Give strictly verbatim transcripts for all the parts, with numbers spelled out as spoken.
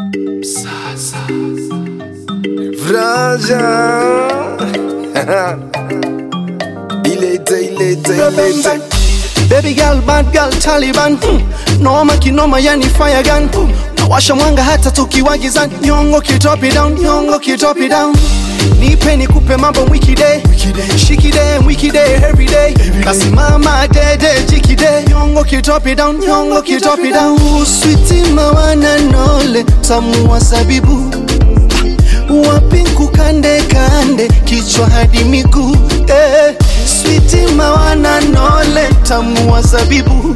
Sasa Vraja Ilete, ilete, ilete. Baby girl, bad girl, Taliban hmm. Noma kinoma yani fire gun hmm. Nawasha mwanga hata tukiwa gizani. Nyongo kitop it down, nyongo kitop it down. Nipe nikupe mambo wiki day, shiki day, wiki day, every day. Kasimama dede, jiki day. Nyongo kitop it down, nyongo kitop it down. Sweetie mawana nole, tamu wa sabibu. Wapinku kande kande, kichwa hadi miguu eh. Sweetie mawana nole, tamu wa sabibu.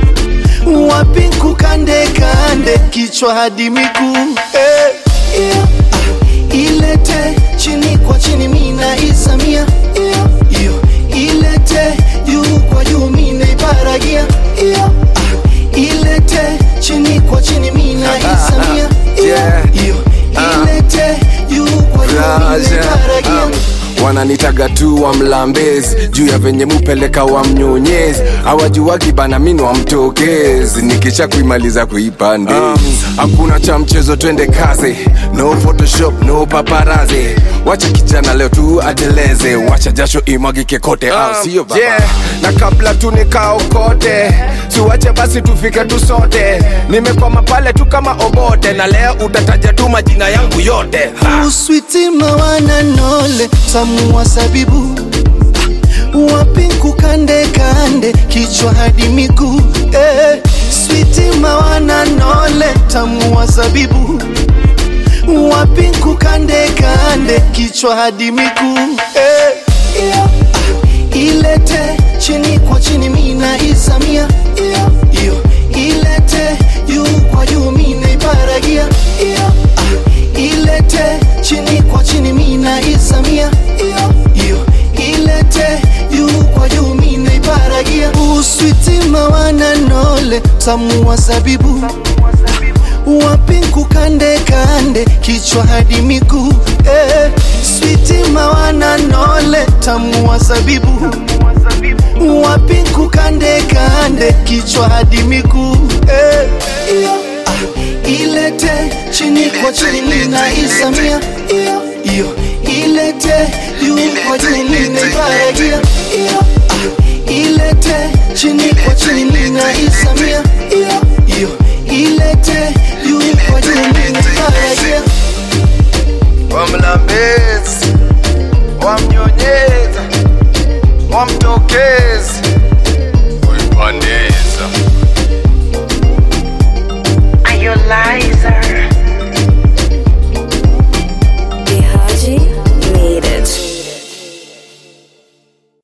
Wapinku kande kande, kichwa hadi miguu eh. Yeah. Ah, ilete chini kwa chini mina isamia yeah. Iyo ilete juu kwa juu mina iparagia yeah. Ah, ilete chini kwa chini mina isamia yeah. Iyo ilete juu kwa juu mina iparagia. Wananitaga tu wa mlambezi juu ya venye mupeleka wa mnyonyezi. Hawajuwagi bana minu wa mtokezi nikisha kuimaliza kuipande um, hakuna cha mchezo twende kazi. No photoshop, no paparazi. Wacha kijana leo tu ateleze. Wacha jasho imwagike kote um, au siyo baba yeah. Na kabla tu nikao kote siwache basi tufike tu sote. Nimekwama pale tu kama obote. Na leo utataja tu majina yangu yote ha. Uswiti mawana nole, tamu wa sabibu. Wapinku kande kande, kichwa hadi miguu eh. Sweetie mawana nole, tamu wa sabibu. Wapinku kande kande, kichwa hadi miguu eh. Yeah. Ah, ilete chini kwa chini mina isamia yeah. Iyo ilete juu kwa juu mina iparagia yeah. Ah, ilete chini kwa chini mina isamia yeah. Iyo ilete juu kwa juu mina iparagia. Uswiti mawana nole, tamu wa sabibu. Wapinku kande kande, kichwa hadi miguu eh. Sweetie mawana nole, tamu wa sabibu. Wapinku kande kande, kichwa hadi miguu eh. Iyo ah, ilete chini kwa chini mina isamia iyo iyo ilete juu kwa juu mina iparagia iyo ah, ilete chini kwa chini mina isamia iyo iyo ilete